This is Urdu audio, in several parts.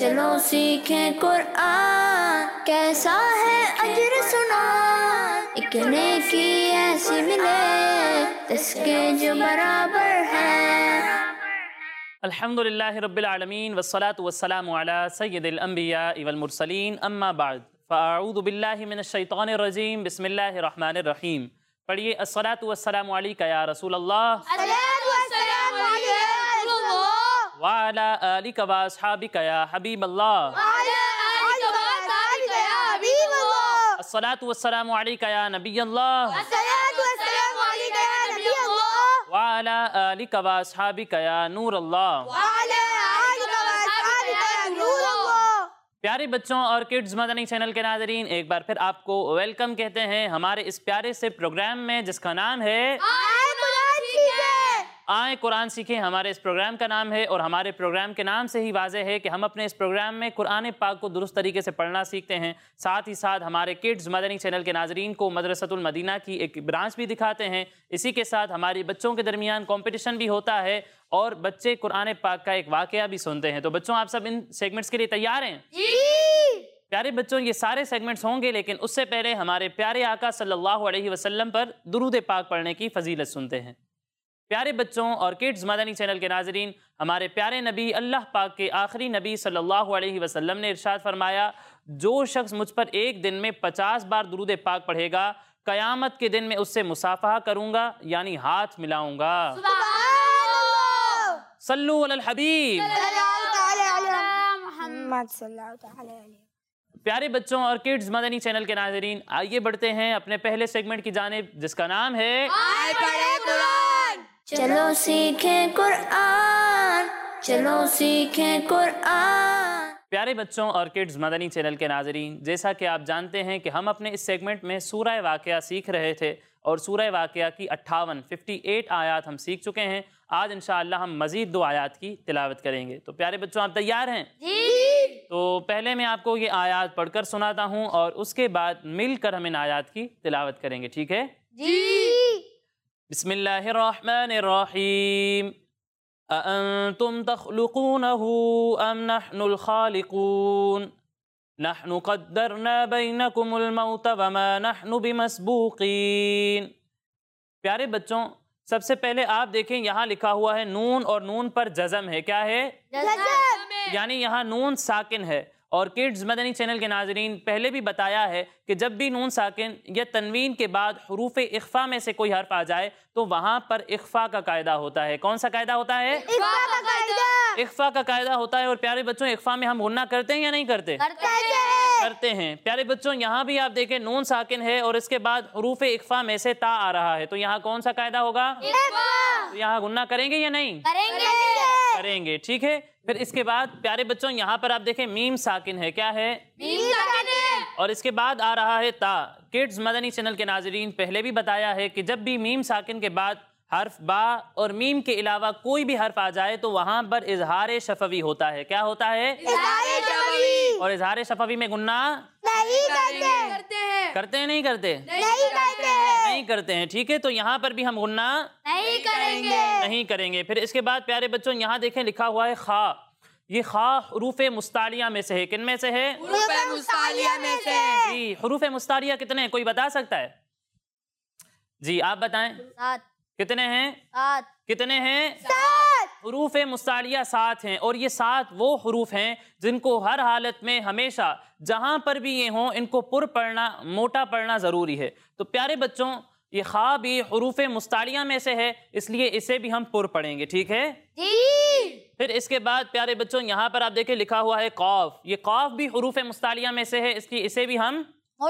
चलो सीखें कुरान, कैसा है अजर सुना, एक नेकी ऐसी मिले जिसके जो बराबर है। अल्हम्दुलिल्लाहि रब्बिल आलमीन वस्सलातु वस्सलामु अला सय्यिदिल अंबिया वल मुरसलीन अम्मा बाद फ़अऊज़ु बिल्लाहि मिनश शैतानिर रजीम बिस्मिल्लाहिर रहमानिर रहीम। पढ़िए अस्सलातु वस्सलामु अलैका या रसूल अल्लाह व अला आलिका व अस्हाबिका या हबीब अल्लाह। अस्सलातु वस्सलामु अलैका या नबी अल्लाह व अला आलिका व अस्हाबिका या नूर अल्लाह। प्यारे बच्चों और किड्स मदनी चैनल के नाज़रीन, एक बार फिर आपको वेलकम कहते हैं हमारे इस प्यारे से प्रोग्राम में जिसका नाम है आए कुरान सीखें। हमारे इस प्रोग्राम का नाम है और हमारे प्रोग्राम के नाम से ही वाज़ेह है कि हम अपने इस प्रोग्राम में कुरान पाक को दुरुस्त तरीके से पढ़ना सीखते हैं। साथ ही साथ हमारे किड्स मदनी चैनल के नाज़रीन को मदरसतुल मदीना की एक ब्रांच भी दिखाते हैं। इसी के साथ हमारे बच्चों के दरमियान कंपटीशन भी होता है और बच्चे कुरान पाक का एक वाक़या भी सुनते हैं। तो बच्चों, आप सब इन सेगमेंट्स के लिए तैयार हैं? प्यारे बच्चों, ये सारे सेगमेंट्स होंगे, लेकिन उससे पहले हमारे प्यारे आका सल्लल्लाहु अलैहि वसल्लम पर दुरूद पाक पढ़ने की फजीलत सुनते हैं। प्यारे बच्चों और किड्स मदनी चैनल के नाज़रीन, हमारे प्यारे नबी अल्लाह पाक के आखिरी नबी सल्लल्लाहु अलैहि वसल्लम ने इरशाद फरमाया, जो शख्स मुझ पर एक दिन में 50 बार दुरूद पाक पढ़ेगा, क़यामत के दिन में उससे मुसाफहा करूंगा, यानी हाथ मिलाऊंगा। सल्लु अलल हबीब। प्यारे बच्चों और किड्स मदनी चैनल के नाज़रीन, आइए बढ़ते हैं अपने पहले सेगमेंट की जानिब जिसका नाम है आए पढ़े कुरान। चलो सीखें कुरान, चलो सीखें कुरान। प्यारे बच्चों और किड्स मदनी चैनल के नाज़रीन, जैसा कि आप जानते हैं कि हम अपने इस सेगमेंट में सूरह वाक़या सीख रहे थे और सूरह वाक़या की 58 आयात हम सीख चुके हैं। आज इंशाअल्लाह हम मज़ीद 2 आयात की तिलावत करेंगे। तो प्यारे बच्चों, आप तैयार हैं? जी। तो पहले मैं आपको ये आयात पढ़कर सुनाता हूँ और उसके बाद मिलकर हम इन आयात की तिलावत करेंगे, ठीक है? जी। बिस्मिल्लाहिर्रहमानिर्रहीम। अअंतुम तख्लुक़ूनहु अम नहनुल खालिक़ून नहनु क़द्दरना बैनकुमुल मौत वमा नहनु बिमस्बूक़ीन। प्यारे बच्चों, सबसे पहले आप देखें यहाँ लिखा हुआ है नून और नून पर जज़म है। क्या है? जज़म। यानी यहाँ नून साकिन है। और किड्स मदनी चैनल के नाज़रीन, पहले भी बताया है कि जब भी नून साकिन या तनवीन के बाद हुरूफ इख्फा में से कोई हर्फ आ जाए तो वहाँ पर इख्फा का कायदा होता है। कौन सा कायदा होता है? इख्फा का कायदा होता है। और प्यारे बच्चों, इख्फा में हम गुन्ना करते हैं या नहीं करते? करते हैं। प्यारे बच्चों, यहाँ भी आप देखें नून साकिन है और इसके बाद हुरूफ इख्फा में से ता आ रहा है, तो यहाँ कौन सा कायदा होगा? तो यहाँ गुन्ना करेंगे या नहीं? करेंगे, ठीक है। फिर इसके बाद प्यारे बच्चों, यहाँ पर आप देखें मीम साकिन है। क्या है? मीम साकिन है। और इसके बाद आ रहा है ता। किड्स मदनी चैनल के नाज़रीन, पहले भी बताया है कि जब भी मीम साकिन के बाद हर्फ बा और मीम के अलावा कोई भी हर्फ आ जाए तो वहाँ पर इजहार शफवी होता है। क्या होता है? और इजहार शफवी में गुन्ना नहीं करते हैं, नहीं करते? नहीं करते हैं, ठीक है। तो यहाँ पर भी हम गुन्ना नहीं करेंगे। फिर इसके बाद प्यारे बच्चों, यहाँ देखें लिखा हुआ है खा। ये खा हुरूफ मुस्तालिया में से है। किन में से है? हुरूफ मुस्तालिया में से। जी, हुरूफ मुस्तालिया कितने हैं, कोई बता सकता है? जी, आप बताएं। 7। कितने हैं? 7। कितने हैं? 7। हुरूफ मुस्तालिया 7 हैं। और ये 7 वो हुरूफ हैं जिनको हर हालत में हमेशा जहां पर भी ये हों इनको पुर पढ़ना, मोटा पढ़ना जरूरी है। तो प्यारे बच्चों, ये खा भी हुरूफ मुस्तालिया में से है, इसलिए इसे भी हम पुर पढ़ेंगे, ठीक है? जी। फिर इसके बाद प्यारे बच्चों, यहाँ पर आप देखें लिखा हुआ है कौफ। ये कौफ भी हुरूफ मुस्तालिया में से है, इसलिए इसे भी हम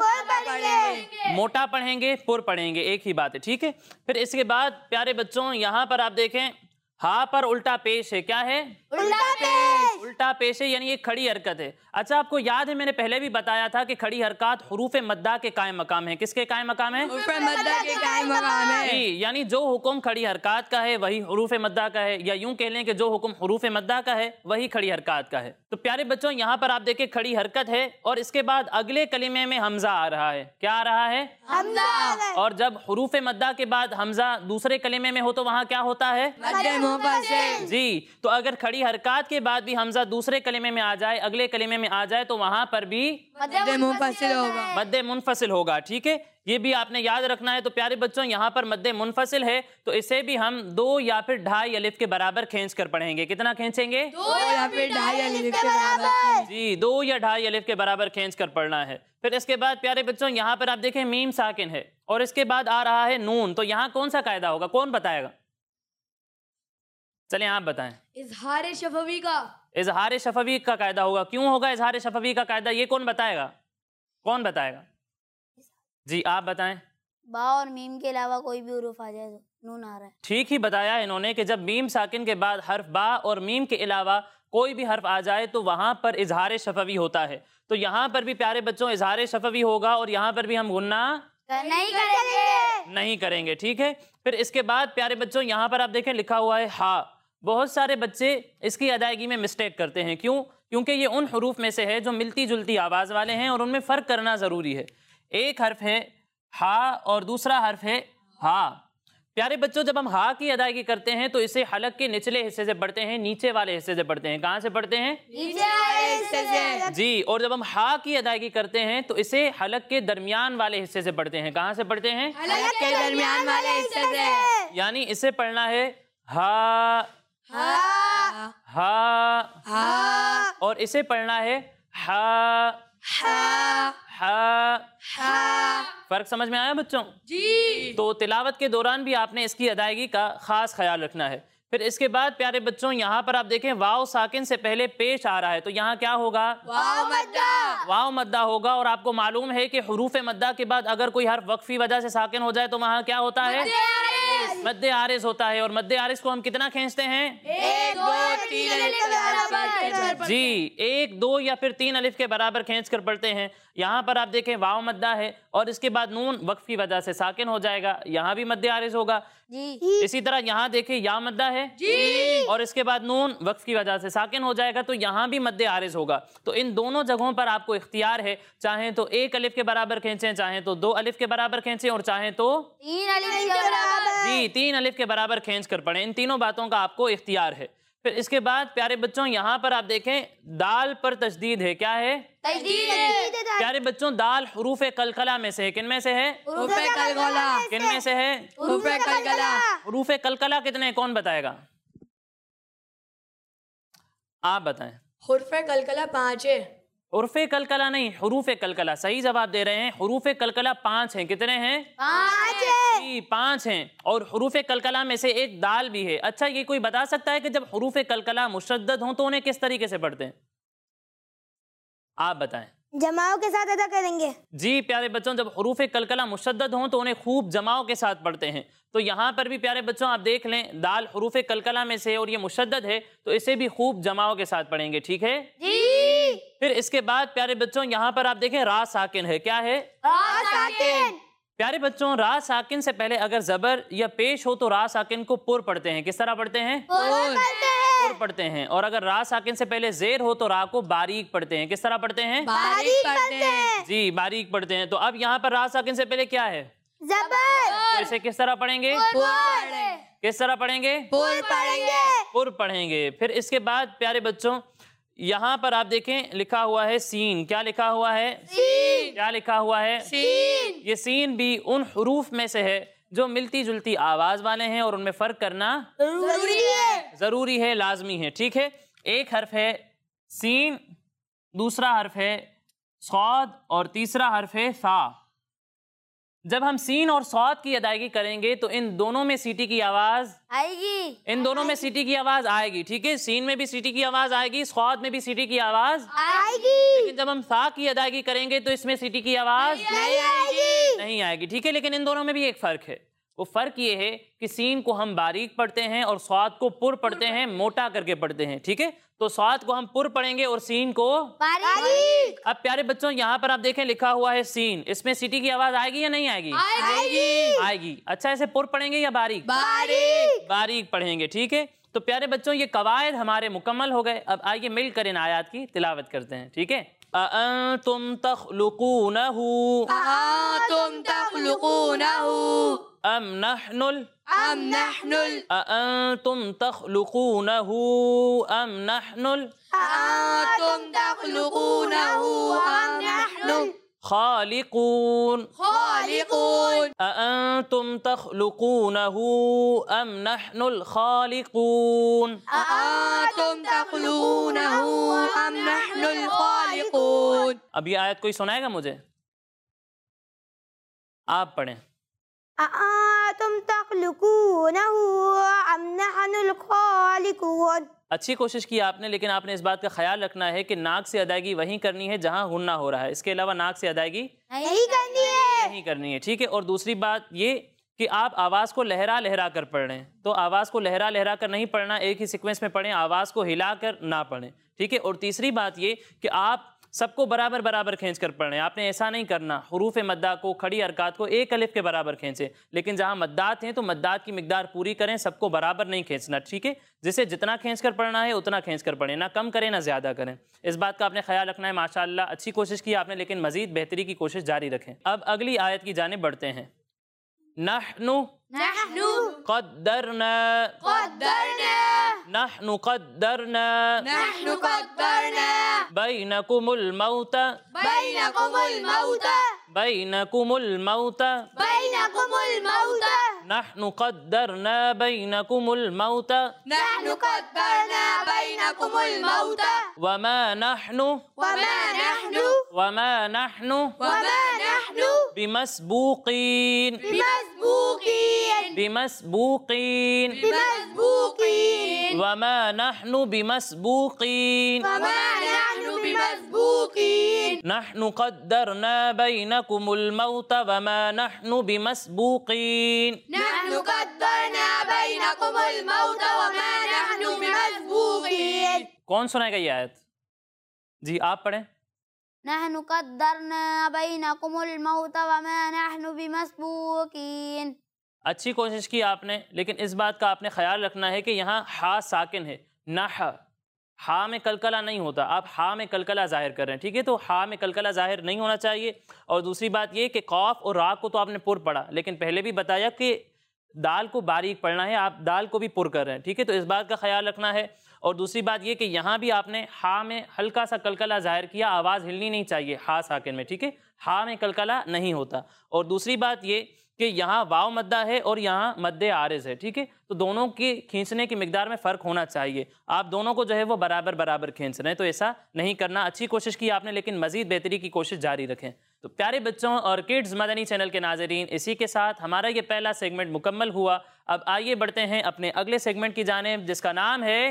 मोटा पढ़ेंगे, पुर पढ़ेंगे, एक ही बात है, ठीक है। फिर इसके बाद प्यारे बच्चों, यहाँ पर आप देखें हा पर उल्टा पेश है। क्या है? उल्टा पेश है, यानी ये खड़ी हरकत है। अच्छा, आपको याद है मैंने पहले भी बताया था कि खड़ी हरकत हुरूफ मद्दा के कायम मकाम है। किसके कायम मकाम है? हुरूफ मद्दा के कायम मकाम है। जी, यानी जो हुक्म खड़ी हरकत का है वही हुरूफ मद्दा का है, या यूं कह लें कि जो हुक्म हुरूफ मद्दा का है वही खड़ी हरकत का है। तो प्यारे बच्चों, यहाँ पर आप देखें खड़ी हरकत है और इसके बाद अगले कलिमे में हमजा आ रहा है। क्या आ रहा है? हमजा। और जब हुरूफ मद्दा के बाद हमजा दूसरे कलिमे में हो तो वहाँ क्या होता है? منفصل. جی تو اگر کھڑی حرکات کے بعد بھی حمزہ دوسرے کلمے میں آ جائے، اگلے کلمے میں آ جائے تو وہاں پر بھی مد منفصل ہوگا. مد منفصل ہوگا. ٹھیک ہے، یہ بھی آپ نے یاد رکھنا ہے. تو پیارے بچوں یہاں پر مد منفصل ہے تو اسے بھی ہم 2 یا پھر 2.5 الف کے برابر کھینچ کر پڑھیں گے. کتنا کھینچیں گے؟ 2 یا پھر 2.5 الف کے برابر. جی 2 یا 2.5 الف کے برابر کھینچ کر پڑھنا ہے. پھر اس کے بعد پیارے بچوں یہاں پر آپ دیکھیں میم ساکن ہے اور اس کے بعد آ رہا ہے نون. تو یہاں کون سا قاعدہ ہوگا؟ کون بتائے گا؟ چلیں آپ بتائیں. اظہار شفوی کا. اظہار شفوی کا قاعدہ ہوگا. کیوں ہوگا اظہار شفوی کا قاعدہ؟ یہ کون بتائے گا؟ کون بتائے گا؟ جی آپ بتائیں. با اور میم کے علاوہ کوئی بھی حروف آ جائے تو نون آ رہا ہے. ٹھیک ہی بتایا انہوں نے کہ جب میم ساکن کے بعد حرف با اور میم کے علاوہ کوئی بھی حرف آ جائے تو وہاں پر اظہار شفوی ہوتا ہے. تو یہاں پر بھی پیارے بچوں اظہار شفوی ہوگا اور یہاں پر بھی ہم غنہ نہیں کریں گے. ٹھیک ہے. پھر اس کے بعد پیارے بچوں یہاں پر آپ دیکھیں لکھا ہوا ہے ہا. بہت سارے بچے اس کی ادائیگی میں مسٹیک کرتے ہیں. کیوں؟ کیونکہ یہ ان حروف میں سے ہے جو ملتی جلتی آواز والے ہیں اور ان میں فرق کرنا ضروری ہے. ایک حرف ہے ہا اور دوسرا حرف ہے ہا. پیارے بچوں جب ہم ہا کی ادائیگی کرتے ہیں تو اسے حلق کے نچلے حصے سے پڑھتے ہیں، نیچے والے حصے سے پڑھتے ہیں. کہاں سے پڑھتے ہیں؟ نیچے والے حصے سے. جی. اور جب ہم ہا کی ادائیگی کرتے ہیں تو اسے حلق کے درمیان والے حصے سے پڑھتے ہیں. کہاں سے پڑھتے ہیں؟ حلق کے درمیان والے حصے سے. یعنی اسے پڑھنا ہے ہا ہا ہا ہا اور اسے پڑھنا ہے ہا ہا ہا. ہا. فرق سمجھ میں آیا بچوں؟ جی. تو تلاوت کے دوران بھی آپ نے اس کی ادائیگی کا خاص خیال رکھنا ہے. پھر اس کے بعد پیارے بچوں یہاں پر آپ دیکھیں واو ساکن سے پہلے پیش آ رہا ہے تو یہاں کیا ہوگا؟ واو مدہ. واو مدہ ہوگا. اور آپ کو معلوم ہے کہ حروف مدہ کے بعد اگر کوئی حرف وقفی وجہ سے ساکن ہو جائے تو وہاں کیا ہوتا ہے؟ مد عارض ہوتا ہے. اور مد عارض کو ہم کتنا کھینچتے ہیں؟ 1 2 3 الف کے برابر. جی 1 2 یا پھر 3 الف کے برابر کھینچ کر پڑھتے ہیں. یہاں پر آپ دیکھیں واو مدہ ہے اور اس کے بعد نون وقفی وجہ سے ساکن ہو جائے گا. یہاں بھی مد عارض ہوگا. اسی طرح یہاں دیکھیں یا مدہ ہے اور اس کے بعد نون وقف کی وجہ سے ساکن ہو جائے گا تو یہاں بھی مد عارض ہوگا. تو ان دونوں جگہوں پر آپ کو اختیار ہے، چاہیں تو 1 الف کے برابر کھینچیں، چاہیں تو 2 الف کے برابر کھینچیں اور چاہیں تو 3 الف کے برابر. جی 3 الف کے برابر کھینچ کر پڑھیں. ان تینوں باتوں کا آپ کو اختیار ہے. پھر اس کے بعد پیارے بچوں یہاں پر آپ دیکھیں دال پر تشدید ہے. کیا ہے؟ تشدید. پیارے بچوں دال حروف قلقلہ میں سے ہے. کن میں سے ہے؟ حروف قلقلہ. کن میں سے ہے؟ حروف قلقلہ. حروف قلقلہ کتنے؟ کون بتائے گا؟ آپ بتائیں. حروف قلقلہ 5 ہے. حروف قلقلہ نہیں، حروف قلقلہ. صحیح جواب دے رہے ہیں. حروف قلقلہ 5 ہیں. کتنے ہیں؟ 5 جی 5 ہیں. اور حروف قلقلہ میں سے ایک دال بھی ہے. اچھا یہ کوئی بتا سکتا ہے کہ جب حروف قلقلہ مشدد ہوں تو انہیں کس طریقے سے پڑھتے ہیں؟ آپ بتائیں. جماؤں کے ساتھ ادا کریں گے. جی پیارے بچوں جب حروف قلقلہ مشدد ہوں تو انہیں خوب جماؤں کے ساتھ پڑھتے ہیں. تو یہاں پر بھی پیارے بچوں آپ دیکھ لیں دال حروف قلقلہ میں سے اور یہ مشدد ہے تو اسے بھی خوب جماؤں کے ساتھ پڑھیں گے. ٹھیک ہے جی. پھر اس کے بعد پیارے بچوں یہاں پر آپ دیکھیں را ساکن ہے. کیا ہے؟ را ساکن. پیارے بچوں را ساکن سے پہلے اگر زبر یا پیش ہو تو را ساکن کو پر پڑھتے ہیں. کس طرح پڑھتے ہیں؟ پر پڑھتے ہیں. اور اگر را ساکن سے پہلے زیر ہو تو را کو باریک پڑھتے ہیں. کس طرح پڑھتے ہیں؟ باریک پڑھتے ہیں. جی باریک پڑھتے ہیں. تو اب یہاں پر را ساکن سے پہلے کیا ہے؟ زبر. تو اسے کس طرح پڑھیں گے؟ کس طرح پڑھیں گے؟ پر پڑھیں گے. پر پڑھیں گے. پھر اس کے بعد پیارے بچوں یہاں پر آپ دیکھیں لکھا ہوا ہے سین. کیا لکھا ہوا ہے؟ سین. کیا لکھا ہوا ہے؟ سین. یہ سین بھی ان حروف میں سے ہے جو ملتی جلتی آواز والے ہیں اور ان میں فرق کرنا ضروری ہے، لازمی ہے. ٹھیک ہے. ایک حرف ہے سین، دوسرا حرف ہے صاد اور تیسرا حرف ہے ثا. جب ہم سین اور صاد کی ادائیگی کریں گے تو ان دونوں میں سیٹی کی آواز آئے گی. ان دونوں میں سیٹی کی آواز آئے گی. ٹھیک ہے. سین میں بھی سیٹی کی آواز آئے گی، صاد میں بھی سیٹی کی آواز آئے گی. لیکن جب ہم ثا کی ادائیگی کریں گے تو اس میں سیٹی کی آواز نہیں آئے گی. ٹھیک ہے. لیکن ان دونوں میں بھی ایک فرق ہے. وہ فرق یہ ہے کہ سین کو ہم باریک پڑھتے ہیں اور صاد کو پر پڑھتے ہیں، موٹا کر کے پڑھتے ہیں. ٹھیک ہے. تو صاد کو ہم پر پڑھیں گے اور سین کو باریک. اب پیارے بچوں یہاں پر آپ دیکھیں لکھا ہوا ہے سین. اس میں سیٹی کی آواز آئے گی یا نہیں آئے گی؟ آئے گی. اچھا اسے پر پڑھیں گے یا باریک؟ باریک پڑھیں گے. ٹھیک ہے. تو پیارے بچوں یہ قواعد ہمارے مکمل ہو گئے. اب آئیے مل کر ان آیات کی تلاوت کرتے ہیں. ٹھیک ہے. أَأَنْتُمْ تَخْلُقُونَهُ أَأَنْتُمْ تَخْلُقُونَهُ أم نحن أم نحن أأنتم تخلقونه أم نحن أأنتم تخلقونه أم نحن خالقون خالقون أأنتم تخلقونه أم نحن الخالقون أأنتم تخلقونه أم نحن الخالقون. اب یہ آیت کوئی سنائے گا مجھے؟ آپ پڑھیں. أأنتم تخلقونه أم نحن الخالقون. اچھی کوشش کی آپ نے، لیکن آپ نے اس بات کا خیال رکھنا ہے کہ ناک سے ادائیگی وہیں کرنی ہے جہاں غنہ ہو رہا ہے، اس کے علاوہ ناک سے ادائیگی نہیں کرنی ہے، ٹھیک ہے؟ اور دوسری بات یہ کہ آپ آواز کو لہرا لہرا کر پڑھ رہے ہیں، تو آواز کو لہرا لہرا کر نہیں پڑھنا، ایک ہی سیکوینس میں پڑھیں، آواز کو ہلا کر نہ پڑھیں، ٹھیک ہے؟ اور تیسری بات یہ کہ آپ سب کو برابر برابر کھینچ کر پڑھ رہے ہیں. آپ نے ایسا نہیں کرنا حروف مدہ کو، کھڑی حرکات کو ایک الف کے برابر کھینچیں، لیکن جہاں مدات ہیں تو مدات کی مقدار پوری کریں، سب کو برابر نہیں کھینچنا، ٹھیک ہے؟ جسے جتنا کھینچ کر پڑھنا ہے اتنا کھینچ کر پڑھیں، نہ کم کریں نہ زیادہ کریں. اس بات کا آپ نے خیال رکھنا ہے. ماشاءاللہ اچھی کوشش کی آپ نے، لیکن مزید بہتری کی کوشش جاری رکھیں. اب اگلی آیت کی جانب بڑھتے ہیں. نحن قدرنا نحن قدرنا بينكم الموت نحن قدرنا بينكم الموت وما نحن بمسبوقين وما نحن بمسبوقين نحن قدرنا بينكم الموت وما نحن بمسبوقين. کون سنائے گا یہ آیت؟ جی آپ پڑھیں. نحن قدرنا بينكم الموت وما نحن بمسبوقين. اچھی کوشش کی آپ نے، لیکن اس بات کا آپ نے خیال رکھنا ہے کہ یہاں ہا ساکن ہے، نح ہا میں کلکلہ نہیں ہوتا، آپ ہا میں کلکلہ ظاہر کر رہے ہیں، ٹھیک ہے؟ تو ہا میں کلکلہ ظاہر نہیں ہونا چاہیے. اور دوسری بات یہ کہ قاف اور را کو تو آپ نے پر پڑھا، لیکن پہلے بھی بتایا کہ دال کو باریک پڑھنا ہے، آپ دال کو بھی پر کر رہے ہیں، ٹھیک ہے؟ تو اس بات کا خیال رکھنا ہے. اور دوسری بات یہ کہ یہاں بھی آپ نے ہا میں ہلکا سا کلکلہ ظاہر کیا، آواز ہلنی نہیں چاہیے ہا ساکن میں، ٹھیک ہے؟ ہا میں کلکلہ نہیں ہوتا. اور دوسری بات یہ کہ یہاں واو مدہ ہے اور یہاں مد عارض ہے، ٹھیک ہے؟ تو دونوں کی کھینچنے کی مقدار میں فرق ہونا چاہیے. آپ دونوں کو جو ہے وہ برابر برابر کھینچ رہے ہیں، تو ایسا نہیں کرنا. اچھی کوشش کی آپ نے، لیکن مزید بہتری کی کوشش جاری رکھیں. تو پیارے بچوں اور کڈز مدنی چینل کے ناظرین، اسی کے ساتھ ہمارا یہ پہلا سیگمنٹ مکمل ہوا. اب آئیے بڑھتے ہیں اپنے اگلے سیگمنٹ کی جانب، جس کا نام ہے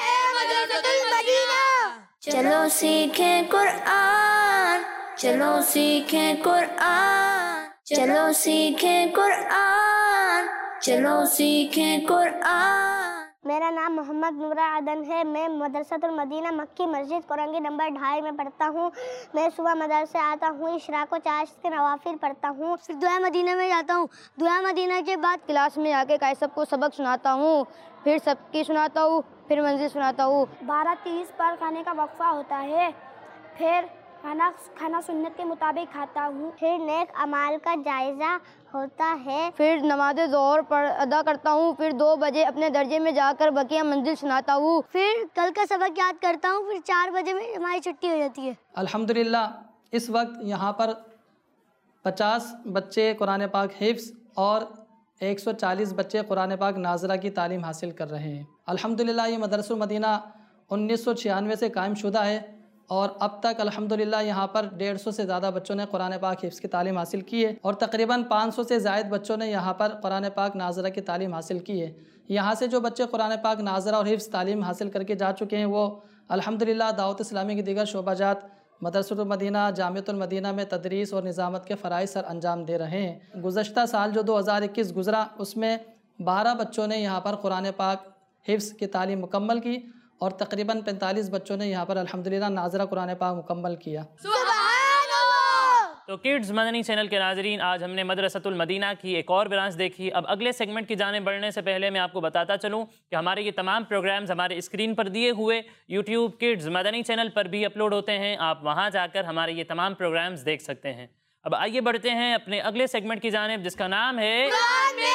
چلو سیکھیں قرآن، چلو سیکھیں قرآن، چلو سیکھیں قرآن، چلو سیکھیں قرآن. میرا نام محمد نورہ عدن ہے. میں مدرسۃ المدینہ مکی مسجد کورنگی نمبر 2.5 میں پڑھتا ہوں. میں صبح مدرسے آتا ہوں، اشراق و چاشت کے نوافل پڑھتا ہوں، پھر دعا مدینہ میں جاتا ہوں. دعا مدینہ کے بعد کلاس میں آ کے سب کو سبق سناتا ہوں، پھر سب کی سناتا ہوں، پھر منزل سناتا ہوں. 12:30 پر کھانے کا وقفہ ہوتا ہے، پھر کھانا سنت کے مطابق کھاتا ہوں. پھر نیک اعمال کا جائزہ ہوتا ہے. پھر نماز ظہر ادا کرتا ہوں. پھر 2 بجے اپنے درجے میں جا کر بقیہ منزل سناتا ہوں. پھر کل کا سبق یاد کرتا ہوں. پھر 4 بجے میں ہماری چھٹی ہو جاتی ہے. الحمدللہ اس وقت یہاں پر 50 بچے قرآن پاک حفظ اور 140 بچے قرآن پاک ناظرہ کی تعلیم حاصل کر رہے ہیں. الحمدللہ یہ مدرسۃ المدینہ 1996 سے قائم شدہ ہے، اور اب تک الحمدللہ یہاں پر 150 سے زیادہ بچوں نے قرآن پاک حفظ کی تعلیم حاصل کی ہے، اور تقریباً 500 سے زائد بچوں نے یہاں پر قرآن پاک ناظرہ کی تعلیم حاصل کی ہے. یہاں سے جو بچے قرآن پاک ناظرہ اور حفظ تعلیم حاصل کر کے جا چکے ہیں، وہ الحمدللہ دعوت اسلامی کی دیگر شعبہ جات مدرسۃ المدینہ جامعۃ المدینہ میں تدریس اور نظامت کے فرائض سر انجام دے رہے ہیں. گزشتہ سال جو 2021 گزرا، اس میں 12 بچوں نے یہاں پر قرآن پاک حفظ کی تعلیم مکمل کی، اور تقریباً 45 بچوں نے یہاں پر الحمدللہ ناظرہ قرآن پاک مکمل کیا. تو کڈز مدنی چینل کے ناظرین، آج ہم نے مدرسۃ المدینہ کی ایک اور برانچ دیکھی. اب اگلے سیگمنٹ کی جانب بڑھنے سے پہلے میں آپ کو بتاتا چلوں کہ ہمارے یہ تمام پروگرامز ہمارے اسکرین پر دیے ہوئے یوٹیوب کڈز مدنی چینل پر بھی اپلوڈ ہوتے ہیں. آپ وہاں جا کر ہمارے یہ تمام پروگرامز دیکھ سکتے ہیں. اب آئیے بڑھتے ہیں اپنے اگلے سیگمنٹ کی جانب، جس کا نام ہے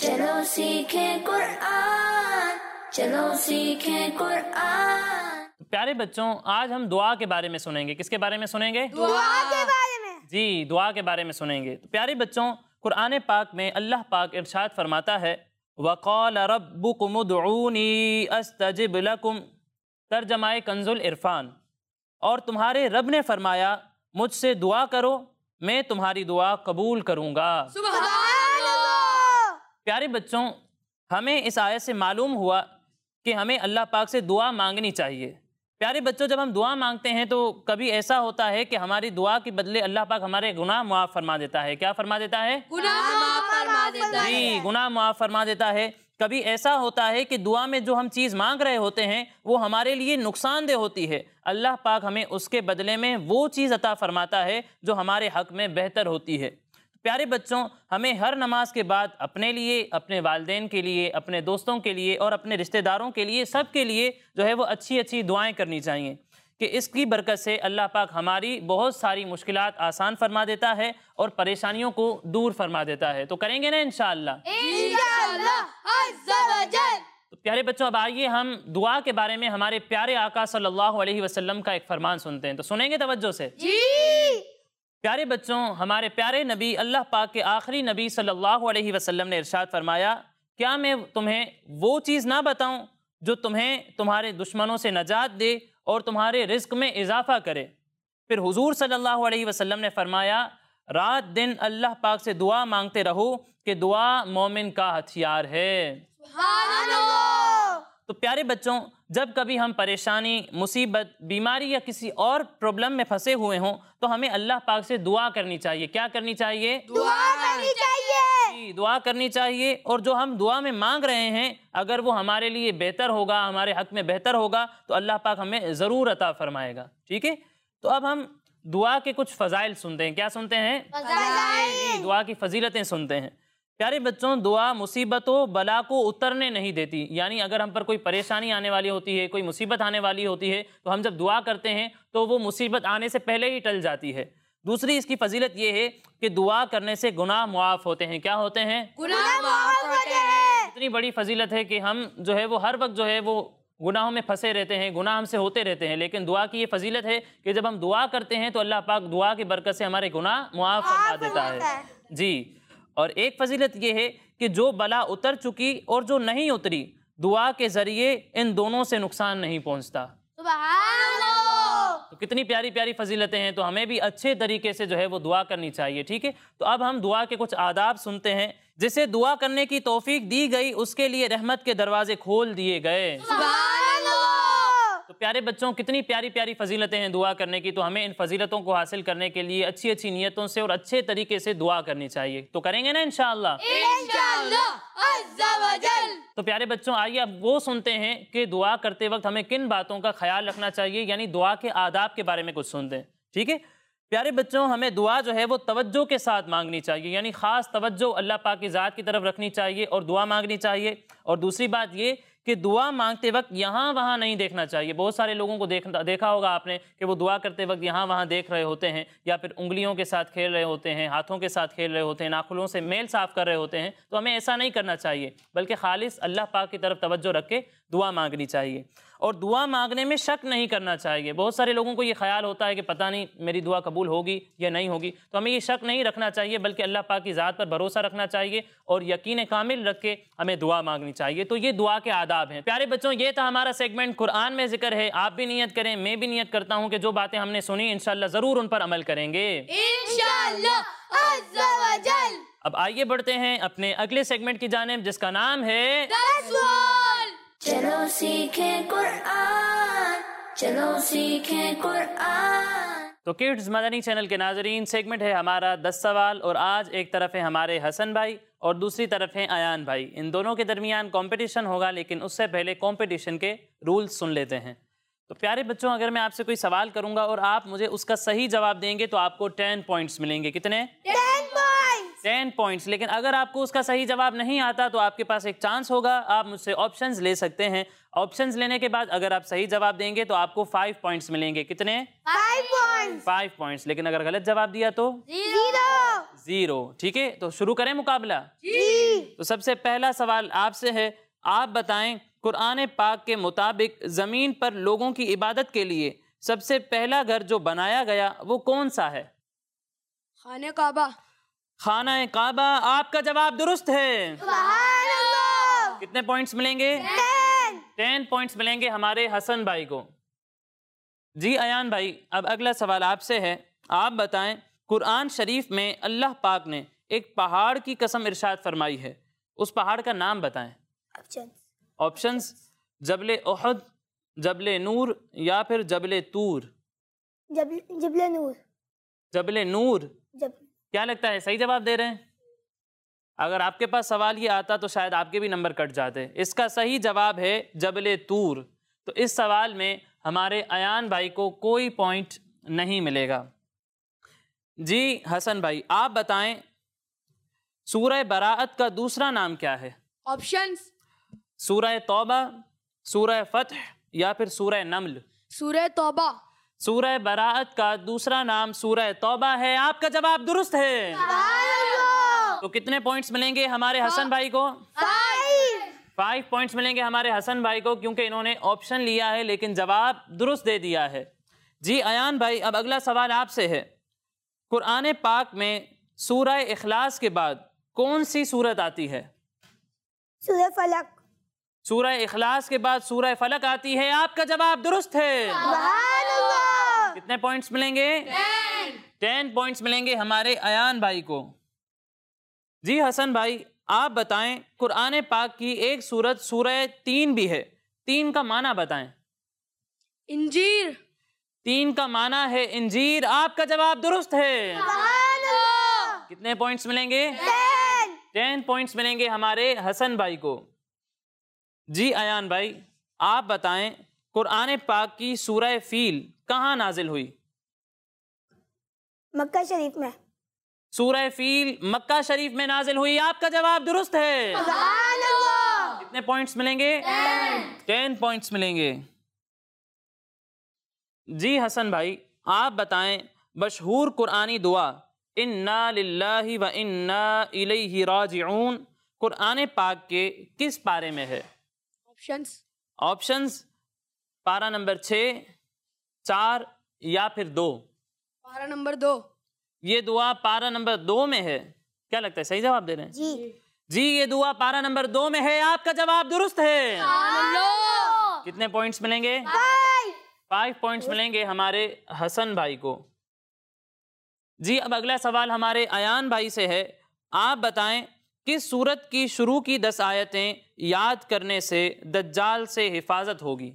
چلو سیکھیں قرآن، چلو سیکھیں قرآن۔ پیارے بچوں، آج ہم دعا کے بارے میں سنیں گے۔ کس کے بارے میں سنیں گے؟ دعا کے بارے میں۔ جی، دعا کے بارے میں سنیں گے۔ تو پیارے بچوں، قرآن پاک میں اللہ پاک ارشاد فرماتا ہے وَقَالَ رَبُّكُمُ ادْعُونِي أَسْتَجِبْ لَكُمْ، ترجمہ کنز العرفان، اور تمہارے رب نے فرمایا مجھ سے دعا کرو میں تمہاری دعا قبول کروں گا۔ سبحان اللہ۔ پیارے بچوں، ہمیں اس آیت سے معلوم ہوا کہ ہمیں اللہ پاک سے دعا مانگنی چاہیے۔ پیارے بچوں، جب ہم دعا مانگتے ہیں تو کبھی ایسا ہوتا ہے کہ ہماری دعا کے بدلے اللہ پاک ہمارے گناہ معاف فرما دیتا ہے۔ کیا فرما دیتا ہے؟ گناہ معاف فرما دیتا ہے۔ جی، گناہ معاف فرما دیتا ہے۔ کبھی ایسا ہوتا ہے کہ دعا میں جو ہم چیز مانگ رہے ہوتے ہیں وہ ہمارے لیے نقصان دہ ہوتی ہے، اللہ پاک ہمیں اس کے بدلے میں وہ چیز عطا فرماتا ہے جو ہمارے حق میں بہتر ہوتی ہے۔ پیارے بچوں، ہمیں ہر نماز کے بعد اپنے لیے، اپنے والدین کے لیے، اپنے دوستوں کے لیے اور اپنے رشتہ داروں کے لیے، سب کے لیے جو ہے وہ اچھی اچھی دعائیں کرنی چاہیے کہ اس کی برکت سے اللہ پاک ہماری بہت ساری مشکلات آسان فرما دیتا ہے اور پریشانیوں کو دور فرما دیتا ہے۔ تو کریں گے نا انشاءاللہ؟ انشاءاللہ عز و جل۔ تو پیارے بچوں، اب آئیے ہم دعا کے بارے میں ہمارے پیارے آقا صلی اللہ علیہ وسلم کا ایک فرمان سنتے ہیں۔ تو سنیں گے توجہ سے؟ جی۔ پیارے بچوں، ہمارے پیارے نبی اللہ پاک کے آخری نبی صلی اللہ علیہ وسلم نے ارشاد فرمایا کیا میں تمہیں وہ چیز نہ بتاؤں جو تمہیں تمہارے دشمنوں سے نجات دے اور تمہارے رزق میں اضافہ کرے؟ پھر حضور صلی اللہ علیہ وسلم نے فرمایا رات دن اللہ پاک سے دعا مانگتے رہو کہ دعا مومن کا ہتھیار ہے۔ سبحان اللہ۔ تو پیارے بچوں، جب کبھی ہم پریشانی، مصیبت، بیماری یا کسی اور پرابلم میں پھنسے ہوئے ہوں تو ہمیں اللہ پاک سے دعا کرنی چاہیے۔ کیا کرنی چاہیے؟ دعا کرنی چاہیے۔ دعا کرنی چاہیے، اور جو ہم دعا میں مانگ رہے ہیں اگر وہ ہمارے لیے بہتر ہوگا، ہمارے حق میں بہتر ہوگا تو اللہ پاک ہمیں ضرور عطا فرمائے گا۔ ٹھیک ہے؟ تو اب ہم دعا کے کچھ فضائل سنتے ہیں۔ کیا سنتے ہیں؟ فضائل۔ دعا کی فضیلتیں سنتے ہیں۔ پیارے بچوں، دعا مصیبتوں بلا کو اترنے نہیں دیتی، یعنی اگر ہم پر کوئی پریشانی آنے والی ہوتی ہے، کوئی مصیبت آنے والی ہوتی ہے تو ہم جب دعا کرتے ہیں تو وہ مصیبت آنے سے پہلے ہی ٹل جاتی ہے۔ دوسری اس کی فضیلت یہ ہے کہ دعا کرنے سے گناہ معاف ہوتے ہیں۔ کیا ہوتے ہیں؟ گناہ معاف ہوتے ہیں۔ اتنی بڑی فضیلت ہے کہ ہم جو ہے وہ ہر وقت جو ہے وہ گناہوں میں پھنسے رہتے ہیں، گناہ ہم سے ہوتے رہتے ہیں، لیکن دعا کی یہ فضیلت ہے کہ جب ہم دعا کرتے ہیں تو اللہ پاک دعا کی برکت سے ہمارے گناہ معاف فرما دیتا ہے۔ جی، اور ایک فضیلت یہ ہے کہ جو بلا اتر چکی اور جو نہیں اتری، دعا کے ذریعے ان دونوں سے نقصان نہیں پہنچتا۔ سبحان اللہ۔ تو کتنی پیاری پیاری فضیلتیں ہیں، تو ہمیں بھی اچھے طریقے سے جو ہے وہ دعا کرنی چاہیے۔ ٹھیک ہے؟ تو اب ہم دعا کے کچھ آداب سنتے ہیں۔ جسے دعا کرنے کی توفیق دی گئی اس کے لیے رحمت کے دروازے کھول دیے گئے۔ سبحان اللہ۔ تو پیارے بچوں، کتنی پیاری پیاری فضیلتیں ہیں دعا کرنے کی، تو ہمیں ان فضیلتوں کو حاصل کرنے کے لیے اچھی اچھی نیتوں سے اور اچھے طریقے سے دعا کرنی چاہیے۔ تو کریں گے نا انشاءاللہ؟ انشاءاللہ عز و جل۔ تو پیارے بچوں، آئیے اب وہ سنتے ہیں کہ دعا کرتے وقت ہمیں کن باتوں کا خیال رکھنا چاہیے، یعنی دعا کے آداب کے بارے میں کچھ سنتے ہیں۔ ٹھیک ہے؟ پیارے بچوں، ہمیں دعا جو ہے وہ توجہ کے ساتھ مانگنی چاہیے، یعنی خاص توجہ اللہ پاک کی ذات کی طرف رکھنی چاہیے اور دعا مانگنی چاہیے۔ اور دوسری بات یہ کہ دعا مانگتے وقت یہاں وہاں نہیں دیکھنا چاہیے۔ بہت سارے لوگوں کو دیکھا ہوگا آپ نے کہ وہ دعا کرتے وقت یہاں وہاں دیکھ رہے ہوتے ہیں، یا پھر انگلیوں کے ساتھ کھیل رہے ہوتے ہیں، ہاتھوں کے ساتھ کھیل رہے ہوتے ہیں، ناخنوں سے میل صاف کر رہے ہوتے ہیں۔ تو ہمیں ایسا نہیں کرنا چاہیے، بلکہ خالص اللہ پاک کی طرف توجہ رکھ کے دعا مانگنی چاہیے۔ اور دعا مانگنے میں شک نہیں کرنا چاہیے۔ بہت سارے لوگوں کو یہ خیال ہوتا ہے کہ پتہ نہیں میری دعا قبول ہوگی یا نہیں ہوگی، تو ہمیں یہ شک نہیں رکھنا چاہیے، بلکہ اللہ پاک کی ذات پر بھروسہ رکھنا چاہیے اور یقین کامل رکھ کے ہمیں دعا مانگنی چاہیے۔ تو یہ دعا کے آداب ہیں۔ پیارے بچوں، یہ تھا ہمارا سیگمنٹ قرآن میں ذکر ہے۔ آپ بھی نیت کریں، میں بھی نیت کرتا ہوں کہ جو باتیں ہم نے سنی انشاءاللہ ضرور ان پر عمل کریں گے انشاءاللہ عز و جل۔ اب آئیے بڑھتے ہیں اپنے اگلے سیگمنٹ کی جانب، جس کا نام ہے 10 سوال۔ چلو سیکھیں قرآن، چلو سیکھیں قرآن۔ تو کڈز مدنی چینل کے ناظرین، سیگمنٹ ہے ہمارا 10 سوال، اور آج ایک طرف ہے ہمارے حسن بھائی اور دوسری طرف ہیں ایان بھائی۔ ان دونوں کے درمیان کمپٹیشن ہوگا، لیکن اس سے پہلے کمپٹیشن کے رولز سن لیتے ہیں۔ تو پیارے بچوں، اگر میں آپ سے کوئی سوال کروں گا اور آپ مجھے اس کا صحیح جواب دیں گے تو آپ کو 10 پوائنٹس ملیں گے۔ کتنے؟ 10 پوائنٹس۔ 10 پوائنٹس۔ لیکن اگر آپ کو اس کا صحیح جواب نہیں آتا تو آپ کے پاس ایک چانس ہوگا، آپ مجھ سے آپشنز لے سکتے ہیں۔ آپشنز لینے کے بعد اگر آپ صحیح جواب دیں گے تو آپ کو 5 پوائنٹس ملیں گے۔ کتنے؟ 5 پوائنٹس۔ 5 پوائنٹس۔ لیکن اگر غلط جواب دیا تو 0. ٹھیک ہے، تو شروع کریں مقابلہ. تو سب سے پہلا سوال آپ سے ہے، آپ بتائیں قرآن پاک کے مطابق زمین پر لوگوں کی عبادت کے لیے سب سے پہلا گھر جو بنایا گیا وہ کون سا ہے؟ خانہ کعبہ. خانہ کعبہ. آپ کا جواب درست ہے. سبحان اللہ. کتنے پوائنٹس ملیں گے؟ 10 پوائنٹس ملیں گے ہمارے حسن بھائی کو. جی ایان بھائی، اب اگلا سوال آپ سے ہے، آپ بتائیں قرآن شریف میں اللہ پاک نے ایک پہاڑ کی قسم ارشاد فرمائی ہے، اس پہاڑ کا نام بتائیں. آپشنز: جبل احد، جبل نور، یا پھر جبل طور. جبل نور. جبل نور. کیا لگتا ہے صحیح جواب دے رہے ہیں؟ اگر آپ کے پاس سوال یہ آتا تو شاید آپ کے بھی نمبر کٹ جاتے. اس کا صحیح جواب ہے جبل طور. تو اس سوال میں ہمارے ایان بھائی کو کوئی پوائنٹ نہیں ملے گا. جی حسن بھائی، آپ بتائیں سورہ براءت کا دوسرا نام کیا ہے؟ آپشنز: سورہ توبہ، سورہ فتح، یا پھر سورہ نمل. سورہ توبہ. سورہ براءت کا دوسرا نام سورہ توبہ ہے. آپ کا جواب درست ہے. تو کتنے پوائنٹس ملیں گے ہمارے حسن بھائی کو؟ 5 پوائنٹس ملیں گے ہمارے حسن بھائی کو، کیونکہ انہوں نے آپشن لیا ہے لیکن جواب درست دے دیا ہے. جی ایان بھائی، اب اگلا سوال آپ سے ہے، قرآن پاک میں سورہ اخلاص کے بعد کون سی سورت آتی ہے؟ سورہ فلق. سورہ اخلاص کے بعد سورہ فلق آتی ہے. آپ کا جواب درست ہے. سبحان اللہ. کتنے پوائنٹس ملیں گے؟ 10 پوائنٹس ملیں گے ہمارے ایان بھائی کو. جی حسن بھائی، آپ بتائیں قرآن پاک کی ایک سورت سورہ 3 بھی ہے، 3 کا معنی بتائیں. انجیر. 3 کا معنی ہے انجیر. آپ کا جواب درست ہے. سبحان اللہ. کتنے پوائنٹس ملیں گے؟ 10 پوائنٹس ملیں گے ہمارے حسن بھائی کو. جی ایان بھائی، آپ بتائیں قرآن پاک کی سورہ فیل کہاں نازل ہوئی؟ مکہ شریف میں. سورہ فیل مکہ شریف میں نازل ہوئی. آپ کا جواب درست ہے. سبحان اللہ. کتنے پوائنٹس ملیں گے؟ 10 پوائنٹس ملیں گے. جی حسن بھائی، آپ بتائیں مشہور قرآنی دعا انا للہ و انا الیہ راجعون قرآن پاک کے کس پارے میں ہے؟ آپشنز: پارہ نمبر 6، 4، یا پھر 2. پارہ نمبر 2. یہ دعا پارہ نمبر 2 میں ہے. کیا لگتا ہے صحیح جواب دے رہے ہیں؟ جی یہ دعا پارہ نمبر 2 میں ہے. آپ کا جواب درست ہے. کتنے پوائنٹس ملیں گے؟ 5 پوائنٹس ملیں گے ہمارے حسن بھائی کو. جی اب اگلا سوال ہمارے ایان بھائی سے ہے، آپ بتائیں کس سورت کی شروع کی 10 آیتیں یاد کرنے سے دجال سے حفاظت ہوگی؟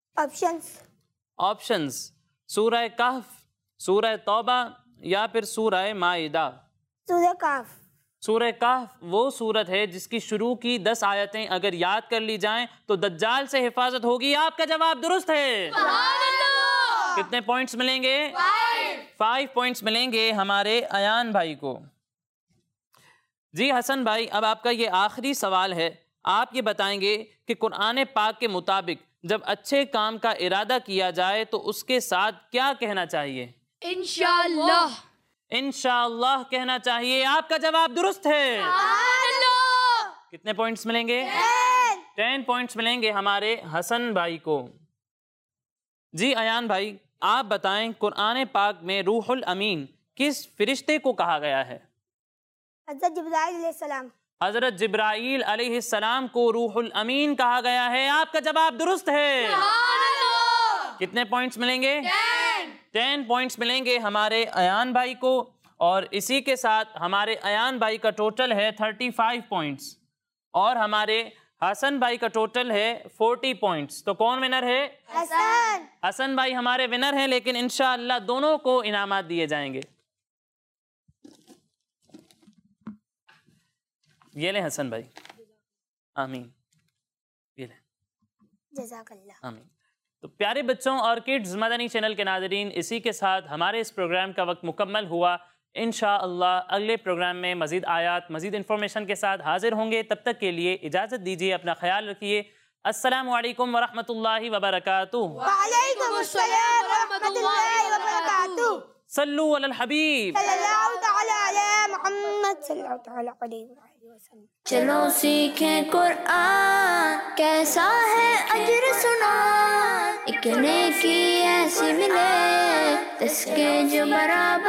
آپشنز: سورہ کہف، سورہ توبہ، یا پھر سورہ مائدہ. سورہ کہف. سورہ کہف وہ سورت ہے جس کی شروع کی 10 آیتیں اگر یاد کر لی جائیں تو دجال سے حفاظت ہوگی. آپ کا جواب درست ہے. کتنے پوائنٹس ملیں گے؟ 5 پوائنٹس ملیں گے ہمارے ایان بھائی کو. جی حسن بھائی، اب آپ کا یہ آخری سوال ہے، آپ یہ بتائیں گے کہ قرآن پاک کے مطابق جب اچھے کام کا ارادہ کیا جائے تو اس کے ساتھ کیا کہنا چاہیے؟ انشاءاللہ. انشاءاللہ کہنا چاہیے. آپ کا جواب درست ہے. کتنے پوائنٹس ملیں گے؟ 10 پوائنٹس ملیں گے ہمارے حسن بھائی کو. جی ایان بھائی، آپ بتائیں قرآن پاک میں روح الامین کس فرشتے کو کہا گیا ہے؟ حضرت جبرائیل علیہ السلام. حضرت جبرائیل علیہ السلام کو روح الامین کہا گیا ہے. آپ کا جواب درست ہے. کتنے پوائنٹس ملیں گے؟ 10 پوائنٹس ملیں گے ہمارے ایان بھائی کو، اور اسی کے ساتھ ہمارے ایان بھائی کا ٹوٹل ہے 35 پوائنٹس اور ہمارے حسن بھائی کا ٹوٹل ہے 40 پوائنٹس. تو کون ونر ہے؟ حسن بھائی ہمارے ونر ہیں، لیکن انشاءاللہ دونوں کو انعامات دیے جائیں گے. یہ لیں حسن بھائی. آمین. یہ لیں. جزاک اللہ. آمین. تو پیارے بچوں اور کڈز مدنی چینل کے ناظرین، اسی کے ساتھ ہمارے اس پروگرام کا وقت مکمل ہوا. انشاءاللہ اگلے پروگرام میں مزید آیات، مزید انفارمیشن کے ساتھ حاضر ہوں گے. تب تک کے لیے اجازت دیجیے، اپنا خیال رکھیے. السلام علیکم ورحمۃ اللہ وبرکاتہ. وعلیکم السلام ورحمۃ اللہ وبرکاتہ. صلو علی الحبیب. صلی اللہ تعالی علی محمد. محمد صلی اللہ تعالیٰ علیہ وسلم. چلو سیکھیں قرآن کیسا ہے اجر سنا، ایک نیکی ایسی ملے جس کے جو برابر